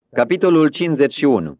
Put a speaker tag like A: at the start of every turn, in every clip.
A: Capitolul 51.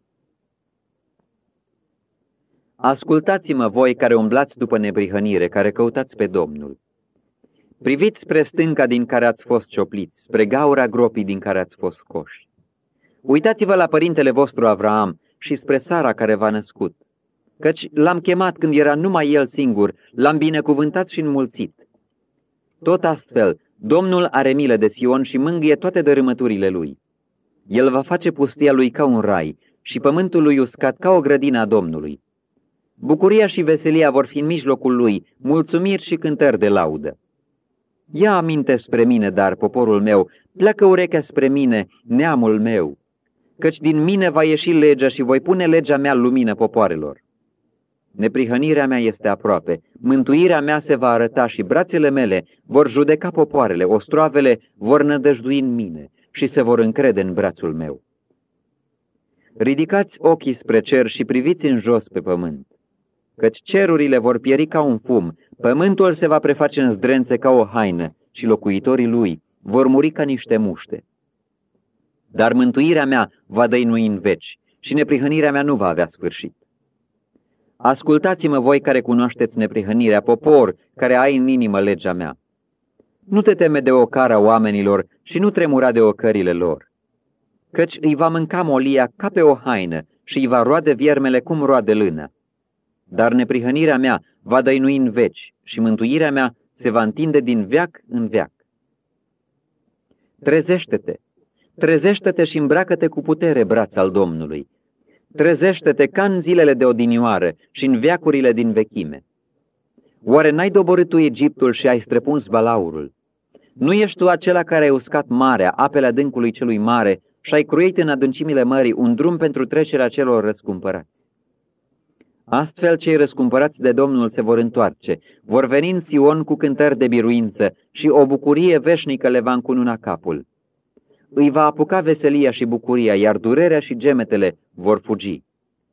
A: Ascultați-mă voi care umblați după neprihănire, care căutați pe Domnul. Priviți spre stânca din care ați fost ciopliți, spre gaura gropii din care ați fost scoși. Uitați-vă la părintele vostru Avraam și spre Sara care v-a născut, căci l-am chemat când era numai el singur, l-am binecuvântat și înmulțit. Tot astfel, Domnul are milă de Sion și mângâie toate dărâmăturile lui. El va face pustia lui ca un rai și pământul lui uscat ca o grădină a Domnului. Bucuria și veselia vor fi în mijlocul lui, mulțumiri și cântări de laudă. Ia aminte spre mine, dar, poporul meu, pleacă urechea spre mine, neamul meu, căci din mine va ieși legea și voi pune legea mea în lumină popoarelor. Neprihănirea mea este aproape, mântuirea mea se va arăta și brațele mele vor judeca popoarele, ostroavele vor nădăjdui în mine și se vor încrede în brațul meu. Ridicați ochii spre cer și priviți în jos pe pământ, căci cerurile vor pieri ca un fum, pământul se va preface în zdrențe ca o haină și locuitorii lui vor muri ca niște muște. Dar mântuirea mea va dăinui în veci și neprihănirea mea nu va avea sfârșit. Ascultați-mă voi care cunoașteți neprihănirea, popor care ai în inimă legea mea. Nu te teme de ocara oamenilor și nu tremura de ocările lor, căci îi va mânca molia ca pe o haină și îi va roade viermele cum roade lână. Dar neprihănirea mea va dăinui în veci și mântuirea mea se va întinde din veac în veac. Trezește-te, trezește-te și îmbracă-te cu putere, braț al Domnului. Trezește-te ca în zilele de odinioară și în veacurile din vechime. Oare n-ai doborât tu Egiptul și ai străpuns balaurul? Nu ești tu acela care ai uscat marea, apele adâncului celui mare și ai cruit în adâncimile mării un drum pentru trecerea celor răscumpărați? Astfel cei răscumpărați de Domnul se vor întoarce, vor veni în Sion cu cântări de biruință și o bucurie veșnică le va încununa capul. Îi va apuca veselia și bucuria, iar durerea și gemetele vor fugi.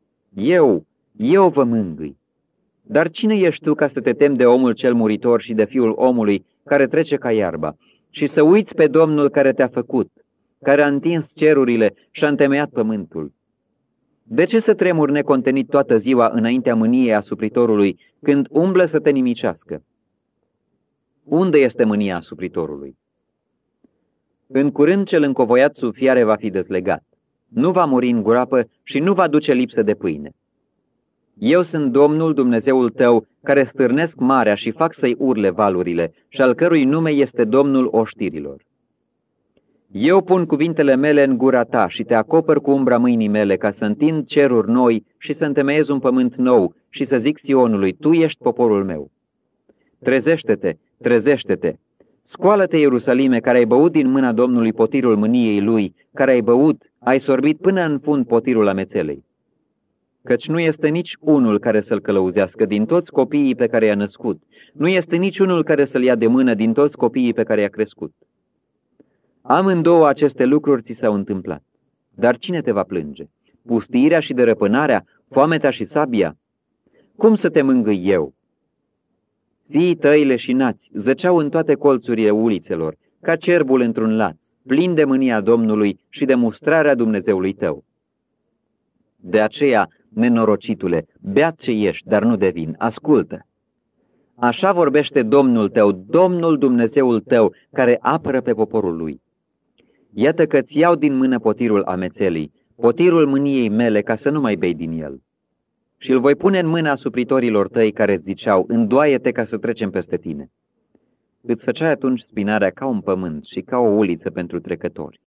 A: Eu vă mângâi. Dar cine ești tu ca să te temi de omul cel muritor și de fiul omului care trece ca iarba și să uiți pe Domnul care te-a făcut, care a întins cerurile și a întemeiat pământul? De ce să tremuri necontenit toată ziua înaintea mâniei asupritorului când umblă să te nimicească? Unde este mânia asupritorului? În curând cel încovoiat sub fiare va fi dezlegat, nu va muri în groapă și nu va duce lipsă de pâine. Eu sunt Domnul Dumnezeul tău, care stârnesc marea și fac să-i urle valurile, și al cărui nume este Domnul oștirilor. Eu pun cuvintele mele în gura ta și te acopăr cu umbra mâinii mele, ca să întind ceruri noi și să întemeiez un pământ nou și să zic Sionului, tu ești poporul meu. Trezește-te, trezește-te! Scoală-te, Ierusalime, care ai băut din mâna Domnului potirul mâniei lui, care ai sorbit până în fund potirul amețelei. Căci nu este nici unul care să-l călăuzească din toți copiii pe care i-a născut, nu este nici unul care să-l ia de mână din toți copiii pe care i-a crescut. Amândouă aceste lucruri ți s-au întâmplat. Dar cine te va plânge? Pustiirea și dărăpânarea, foametea și sabia? Cum să te mângâi eu? Fiii tăi leșinați zăceau în toate colțurile ulițelor, ca cerbul într-un laț, plin de mânia Domnului și de mustrarea Dumnezeului tău. De aceea, nenorocitule, beat ce ești, dar nu de vin, ascultă. Așa vorbește Domnul tău, Domnul Dumnezeul tău, care apără pe poporul lui. Iată că-ți iau din mână potirul amețelii, potirul mâniei mele, ca să nu mai bei din el. Și îl voi pune în mâna supritorilor tăi care îți ziceau, îndoaie-te ca să trecem peste tine. Îți făceai atunci spinarea ca un pământ și ca o uliță pentru trecători.